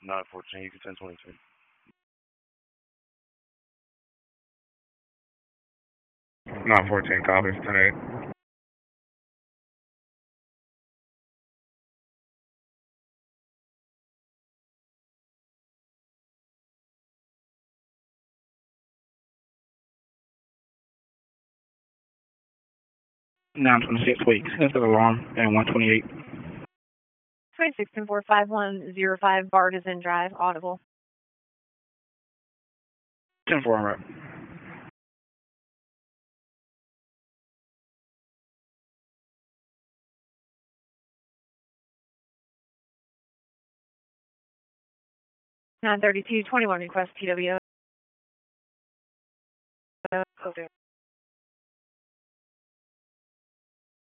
914, you can 1022. 914, copy, 10-8. 926 weeks. That's the alarm, and 128. 26-10-4-5105 Bartizan Drive, audible. 10-4, right. Nine 32-21 request TWO.